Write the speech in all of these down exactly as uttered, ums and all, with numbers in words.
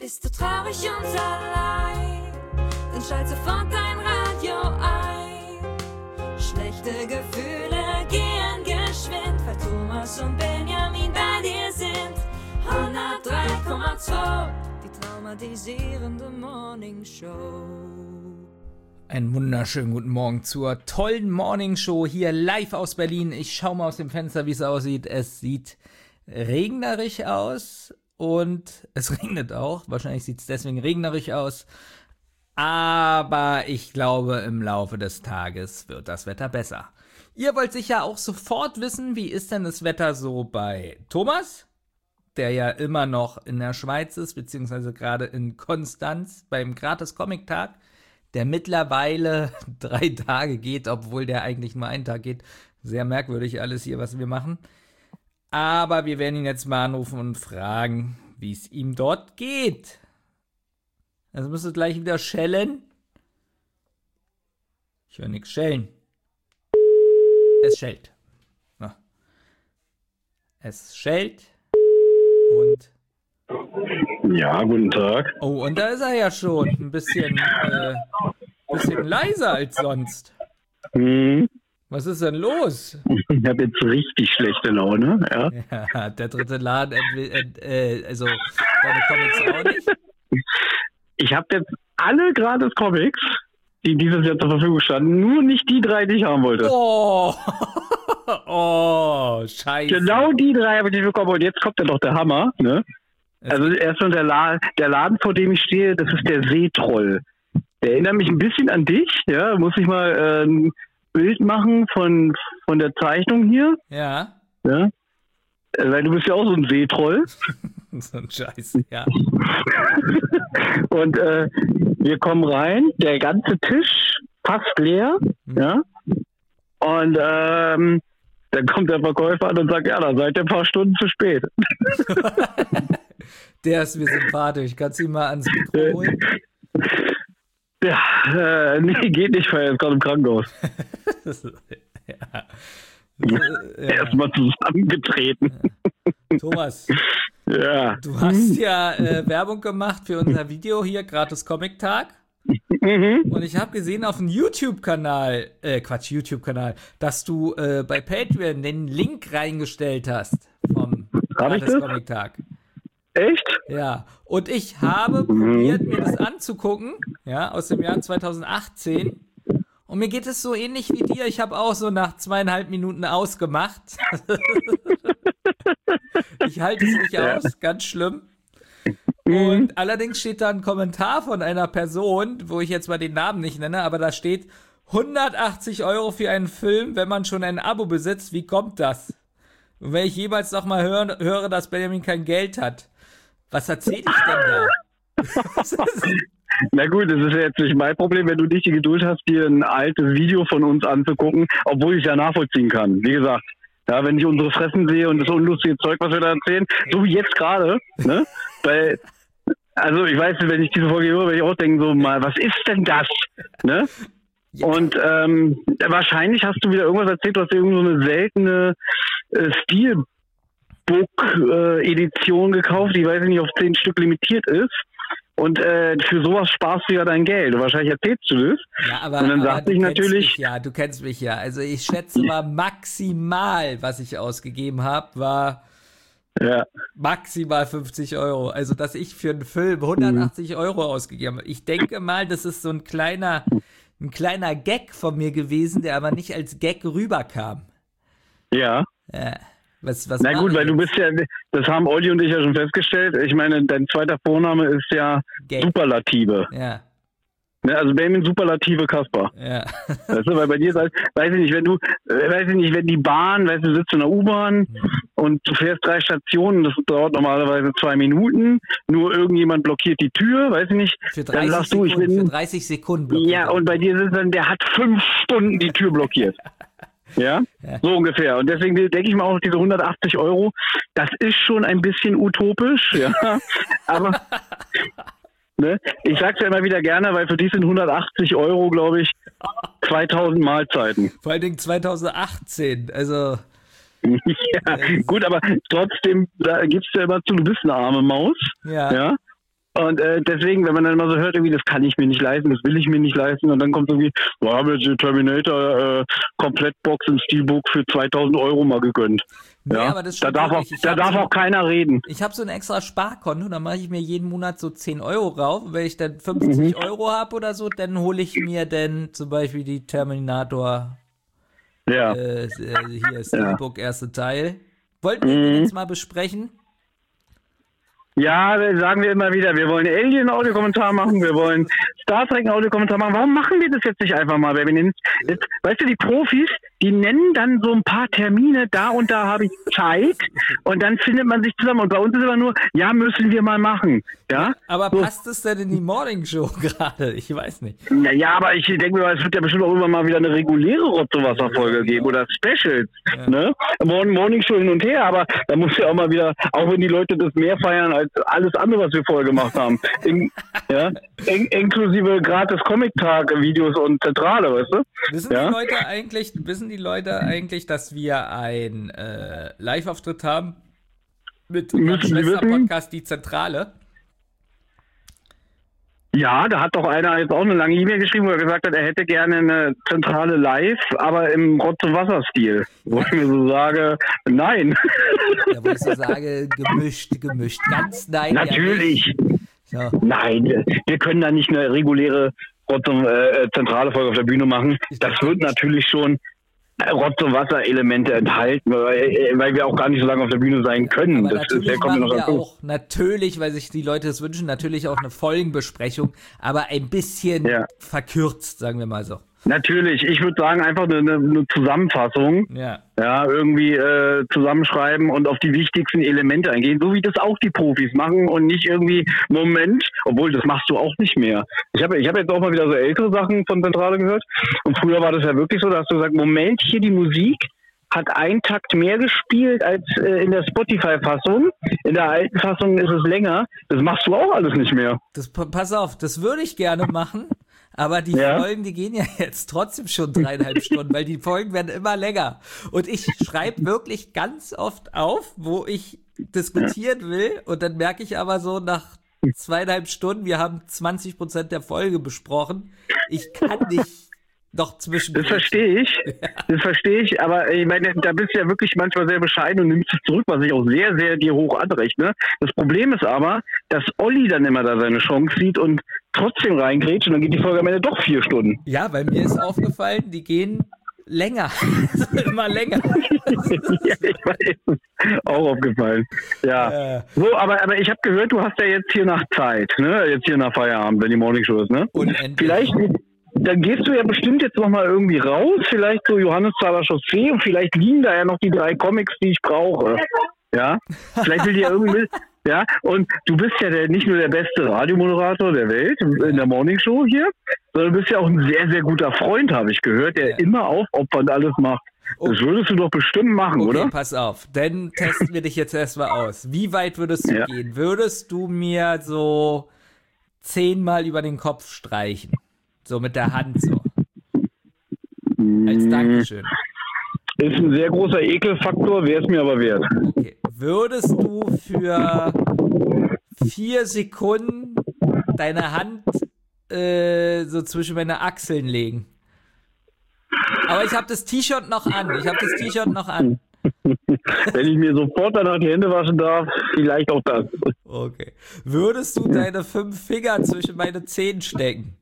Bist du traurig und allein, dann schalt sofort dein Radio ein. Schlechte Gefühle gehen geschwind, weil Thomas und Benjamin bei dir sind. hundertdrei Komma zwei, die traumatisierende Morning Show. Einen wunderschönen guten Morgen zur tollen Morning Show hier live aus Berlin. Ich schaue mal aus dem Fenster, wie es aussieht. Es sieht regnerisch aus und es regnet auch. Wahrscheinlich sieht es deswegen regnerisch aus. Aber ich glaube, im Laufe des Tages wird das Wetter besser. Ihr wollt sicher auch sofort wissen, wie ist denn das Wetter so bei Thomas, der ja immer noch in der Schweiz ist, beziehungsweise gerade in Konstanz beim Gratis-Comic-Tag, der mittlerweile drei Tage geht, obwohl der eigentlich nur einen Tag geht. Sehr merkwürdig alles hier, was wir machen. Aber wir werden ihn jetzt mal anrufen und fragen, wie es ihm dort geht. Also müsst ihr gleich wieder schellen. Ich höre nichts schellen. Es schellt. Na. Es schellt. Und... Ja, guten Tag. Oh, und da ist er ja schon. Ein bisschen, äh, bisschen leiser als sonst. Hm. Was ist denn los? Ich habe jetzt richtig schlechte Laune, ja. Ja, der dritte Laden, ent- äh, also deine Comics auch nicht? Ich habe jetzt alle gratis Comics, die dieses Jahr zur Verfügung standen, nur nicht die drei, die ich haben wollte. Oh, oh, scheiße. Genau die drei habe ich nicht bekommen und jetzt kommt ja doch der Hammer, ne? Also erstmal der, La- der Laden, vor dem ich stehe, das ist der Seetroll. Der erinnert mich ein bisschen an dich, ja, muss ich mal äh, ein Bild machen von, von der Zeichnung hier. Ja. Ja. Weil du bist ja auch so ein Seetroll. So ein Scheiß, ja. Und äh, wir kommen rein, der ganze Tisch fast leer, Mhm. ja. Und ähm, dann kommt der Verkäufer an und sagt, ja, da seid ihr ein paar Stunden zu spät. Der ist mir sympathisch. Kannst du ihn mal ans Mikro holen? Ja, äh, nee, geht nicht, weil er ist gerade im Krankenhaus. Ja. Er Ja. ist mal zusammengetreten. Thomas, Ja. du hast ja äh, Werbung gemacht für unser Video hier, Gratis Comic Tag. Mhm. Und ich habe gesehen auf dem YouTube-Kanal, äh, Quatsch, YouTube-Kanal, dass du äh, bei Patreon den Link reingestellt hast vom Hab ich Gratis das? Comic Tag. Echt? Ja, und ich habe probiert, mir das anzugucken, ja, aus dem Jahr zweitausendachtzehn. Und mir geht es so ähnlich wie dir. Ich habe auch so nach zweieinhalb Minuten ausgemacht. Ich halte es nicht Ja. aus, ganz schlimm. Und allerdings steht da ein Kommentar von einer Person, wo ich jetzt mal den Namen nicht nenne, aber da steht hundertachtzig Euro für einen Film, wenn man schon ein Abo besitzt. Wie kommt das? Und wenn ich jemals noch mal höre, höre, dass Benjamin kein Geld hat, was erzähle ich denn da? Was ist- Na gut, das ist ja jetzt nicht mein Problem, wenn du nicht die Geduld hast, dir ein altes Video von uns anzugucken, obwohl ich es ja nachvollziehen kann. Wie gesagt, ja, wenn ich unsere Fressen sehe und das unlustige Zeug, was wir da erzählen, so wie jetzt gerade, ne? Weil, also ich weiß, wenn ich diese Folge höre, werde ich auch denken, so mal, was ist denn das? Ne? Ja. Und ähm, wahrscheinlich hast du wieder irgendwas erzählt, du hast irgend so eine seltene äh, Steelbook-Edition äh, gekauft, die weiß ich nicht, auf zehn Stück limitiert ist. Und äh, für sowas sparst du ja dein Geld. Und wahrscheinlich erzählst du das. Ja, aber, Und dann aber sagte du ich kennst natürlich- mich ja, du kennst mich ja. Also ich schätze mal maximal, was ich ausgegeben habe, war Ja. maximal fünfzig Euro. Also dass ich für einen Film hundertachtzig Euro ausgegeben habe. Ich denke mal, das ist so ein kleiner, ein kleiner Gag von mir gewesen, der aber nicht als Gag rüberkam. Ja. Ja. Was, was Na mach gut, ich weil du jetzt? bist ja, das haben Olli und ich ja schon festgestellt. Ich meine, dein zweiter Vorname ist ja Gag. Superlative. Ja, Ne? Also Benjamin Superlative Kasper. ja. Weißt du, weil bei dir ist halt, weiß ich nicht, wenn du, äh, weiß ich nicht, wenn die Bahn, weißt du, du sitzt in der U-Bahn und du fährst drei Stationen, das dauert normalerweise zwei Minuten, nur irgendjemand blockiert die Tür, weiß ich nicht, Für dann dreißig sagst du, ich Sekunden, bin, für dreißig Sekunden blockiert. ja, und bei dir ist es dann, der hat fünf Stunden die Tür blockiert. Ja? Ja. So ungefähr. Und deswegen denke ich mir auch, diese hundertachtzig Euro, das ist schon ein bisschen utopisch, ja. Aber ne, ich sag's ja immer wieder gerne, weil für die sind hundertachtzig Euro, glaube ich, zweitausend Mahlzeiten. Vor allen Dingen zweitausendachtzehn, also Ja, gut, aber trotzdem, da gibst du ja immer zu, du bist eine arme Maus. ja. Ja. Und äh, deswegen, wenn man dann immer so hört, irgendwie, das kann ich mir nicht leisten, das will ich mir nicht leisten, und dann kommt irgendwie, wir haben jetzt die Terminator äh, Komplettbox im Steelbook für zweitausend Euro mal gegönnt. Nee, Ja, aber das da stimmt darf, auch, wirklich. Ich da hab darf so- auch keiner reden. Ich habe so ein extra Sparkonto, da mache ich mir jeden Monat so zehn Euro rauf. Und wenn ich dann fünfzig Mhm. Euro habe oder so, dann hole ich mir dann zum Beispiel die Terminator Ja. äh, hier Steelbook erste Teil. Wollten wir Mhm. den jetzt mal besprechen? Ja, das sagen wir immer wieder, wir wollen Alien-Audiokommentar machen, wir wollen Star Trek-Audiokommentar machen. Warum machen wir das jetzt nicht einfach mal? Wer wir nennen, jetzt, weißt du, die Profis, die nennen dann so ein paar Termine, da und da habe ich Zeit, und dann findet man sich zusammen. Und bei uns ist immer nur, ja, müssen wir mal machen. Ja, Aber So. passt es denn in die Morning Show gerade? Ich weiß nicht. Naja, aber ich denke mir, es wird ja bestimmt auch immer mal wieder eine reguläre Rotzewasser-Folge geben oder Specials, Ja. ne? Morning, Morning Show hin und her, aber da muss ja auch mal wieder, auch wenn die Leute das mehr feiern als alles andere, was wir vorher gemacht haben, in, ja, in, inklusive gratis Comic-Tag-Videos und Zentrale, weißt du? Wissen Ja? die Leute eigentlich, wissen die Leute eigentlich, dass wir ein äh, Live-Auftritt haben mit unserem Müssen sie wissen? Schwester-Podcast Die Zentrale? Ja, da hat doch einer jetzt auch eine lange E-Mail geschrieben, wo er gesagt hat, er hätte gerne eine Zentrale live, aber im Rotz-und-Wasser-Stil. Wo ich mir so sage, nein. Ja, wo ich so sage, gemischt, gemischt. Ganz nein. ja Natürlich. nicht. So. Nein, wir können da nicht eine reguläre Rotz- und äh, zentrale Folge auf der Bühne machen. Das wird natürlich schon äh, Rotz- und Wasser-Elemente enthalten, weil, äh, weil wir auch gar nicht so lange auf der Bühne sein können. Aber Das ist, natürlich der kommt ja machen noch wir dazu. auch, natürlich, weil sich die Leute es wünschen, natürlich auch eine Folgenbesprechung, aber ein bisschen Ja. verkürzt, sagen wir mal so. Natürlich, ich würde sagen, einfach eine, eine Zusammenfassung, Ja. ja, irgendwie äh, zusammenschreiben und auf die wichtigsten Elemente eingehen, so wie das auch die Profis machen und nicht irgendwie, Moment, obwohl das machst du auch nicht mehr. Ich habe ich hab jetzt auch mal wieder so ältere Sachen von Zentrale gehört, und früher war das ja wirklich so, da hast du gesagt, Moment, hier die Musik hat einen Takt mehr gespielt als äh, in der Spotify-Fassung. In der alten Fassung ist es länger. Das machst du auch alles nicht mehr. Das, pass auf, das würde ich gerne machen, aber die Ja? Folgen, die gehen ja jetzt trotzdem schon dreieinhalb Stunden, weil die Folgen werden immer länger. Und ich schreibe wirklich ganz oft auf, wo ich diskutieren will, und dann merke ich aber so nach zweieinhalb Stunden, wir haben zwanzig Prozent der Folge besprochen, ich kann nicht noch zwischen. Das verstehe ich. Das verstehe ich. Aber ich meine, da bist du ja wirklich manchmal sehr bescheiden und nimmst es zurück, was ich auch sehr, sehr dir hoch anrechne. Das Problem ist aber, dass Olli dann immer da seine Chance sieht und trotzdem reingrätscht, und dann geht die Folge am Ende doch vier Stunden. Ja, weil mir ist aufgefallen, die gehen länger. Immer länger. Ja, ich weiß. Auch aufgefallen. Ja. Äh, So, aber, aber ich habe gehört, du hast ja jetzt hier nach Zeit, ne? Jetzt hier nach Feierabend, wenn die Morningshow ist, ne? unendlich. Vielleicht, dann gehst du ja bestimmt jetzt nochmal irgendwie raus, vielleicht so Johanneszahler Chaussee, und vielleicht liegen da ja noch die drei Comics, die ich brauche. Ja? Vielleicht will die ja irgendwie, ja? Und du bist ja der, nicht nur der beste Radiomoderator der Welt in der Morningshow hier, sondern du bist ja auch ein sehr, sehr guter Freund, habe ich gehört, der Ja. immer aufopfernd alles macht. Oh. Das würdest du doch bestimmt machen, Okay, oder? pass auf. Dann testen wir dich jetzt erstmal aus. Wie weit würdest du Ja. gehen? Würdest du mir so zehnmal über den Kopf streichen? So mit der Hand so. Als Dankeschön. Ist ein sehr großer Ekelfaktor, wäre es mir aber wert. Okay. Würdest du für vier Sekunden deine Hand äh, so zwischen meine Achseln legen? Aber ich habe das T-Shirt noch an. Ich habe das T-Shirt noch an. Wenn ich mir sofort danach die Hände waschen darf, vielleicht auch das. Okay. Würdest du deine fünf Finger zwischen meine Zehen stecken?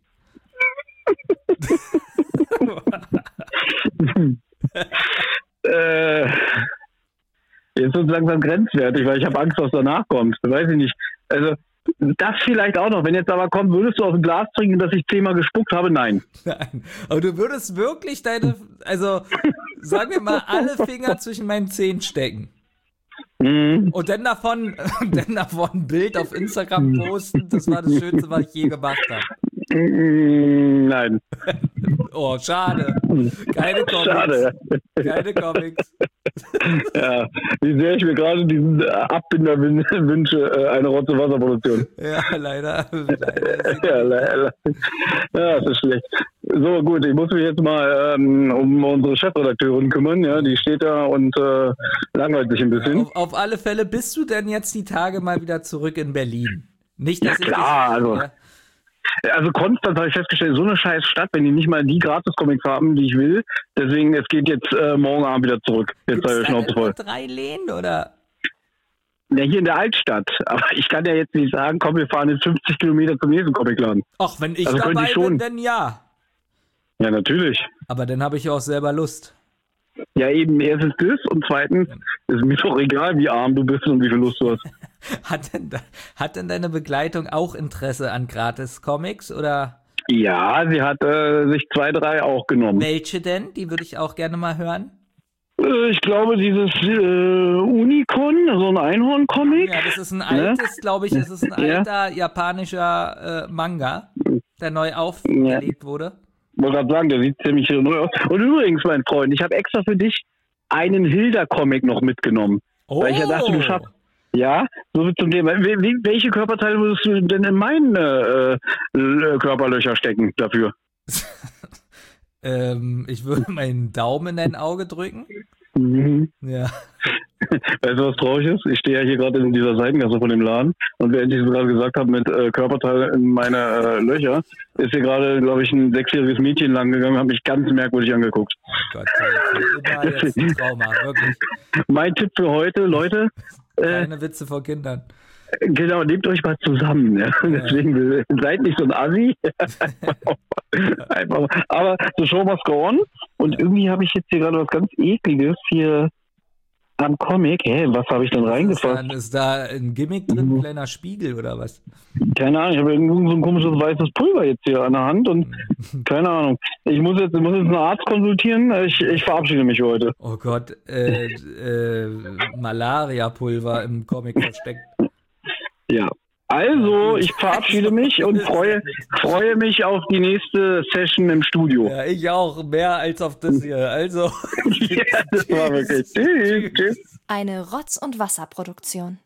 äh, jetzt wird es langsam grenzwertig, weil ich habe Angst, was danach kommt. Weiß ich nicht. Also, das vielleicht auch noch. Wenn jetzt aber kommt, würdest du aus dem Glas trinken, dass ich zehnmal gespuckt habe? Nein. Nein. Aber du würdest wirklich deine, also sagen wir mal, alle Finger zwischen meinen Zehen stecken. Mhm. Und dann davon, dann davon ein Bild auf Instagram posten. Das war das Schönste, was ich je gemacht habe. Mhm, Nein. Oh, schade. Keine Comics. Schade. Keine Comics. Ja, wie sehr ich mir gerade diesen äh, Abbinder wün- wünsche, äh, eine Rotze-Wasser-Produktion. Ja, leider. leider ist Ja, le- le- ja, das ist schlecht. So, gut, ich muss mich jetzt mal ähm, um unsere Chefredakteurin kümmern. Ja, die steht da und äh, langweilt sich ein bisschen. auf, auf alle Fälle bist du denn jetzt die Tage mal wieder zurück in Berlin? Nicht, dass Ja, klar, ich, also. Ja. Also Konstanz habe ich festgestellt, so eine scheiß Stadt, wenn die nicht mal die Gratis-Comics haben, die ich will. Deswegen, es geht jetzt äh, morgen Abend wieder zurück. Jetzt Gibt's sei da Schnauze denn voll. nur drei Läden, oder? Ja, hier in der Altstadt. Aber ich kann ja jetzt nicht sagen, komm, wir fahren jetzt fünfzig Kilometer zum nächsten Comicladen. Ach, wenn ich Also könnte dabei ich schon. bin, dann ja. Ja, natürlich. Aber dann habe ich ja auch selber Lust. Ja, eben, erstens das und zweitens ist mir doch egal, wie arm du bist und wie viel Lust du hast. Hat denn, hat denn deine Begleitung auch Interesse an Gratis-Comics, oder? Ja, sie hat äh, sich zwei, drei auch genommen. Welche denn? Die würde ich auch gerne mal hören. Äh, ich glaube, dieses äh, Unicorn, so ein Einhorn-Comic. Ja, das ist ein altes, glaube ich, es ist ein Ja. alter japanischer äh, Manga, der neu aufgelegt wurde. Ich wollte gerade sagen, der sieht ziemlich neu aus. Und übrigens, mein Freund, ich habe extra für dich einen Hilda-Comic noch mitgenommen. Oh! Weil ich ja dachte, du schaffst. Ja, so viel zum Thema. Wie, wie, welche Körperteile würdest du denn in meine äh, äh, Körperlöcher stecken dafür? ähm, ich würde meinen Daumen in dein Auge drücken. Mhm. Ja. Weißt du, was traurig ist? Ich stehe ja hier gerade in dieser Seitengasse von dem Laden und während ich es gerade gesagt habe mit äh, Körperteile in meine äh, Löcher, ist hier gerade, glaube ich, ein sechsjähriges Mädchen lang gegangen und hat mich ganz merkwürdig angeguckt. Oh Gott, immer jetzt ein Trauma, wirklich. Mein Tipp für heute, Leute, äh, Keine Witze vor Kindern. genau, nehmt euch mal zusammen. Ja? Ja. Deswegen äh, seid nicht so ein Assi. Einfach mal. Aber the show must go on. Und irgendwie habe ich jetzt hier gerade was ganz Ekliges hier am Comic. Hä, was habe ich denn Ist, reingefasst? dann, ist da ein Gimmick drin, ein kleiner Spiegel oder was? Keine Ahnung, ich habe irgendwo so ein komisches weißes Pulver jetzt hier an der Hand und keine Ahnung. Ich muss jetzt, ich muss jetzt einen Arzt konsultieren. Ich, ich verabschiede mich für heute. Oh Gott, äh, äh, Malaria-Pulver im Comic versteckt. Ja. Also, ich verabschiede mich und freue, freue mich auf die nächste Session im Studio. Ja, ich auch, mehr als auf das hier. Also. Ja, das war wirklich. Tschüss. Tschüss. Eine Rotz- und Wasserproduktion.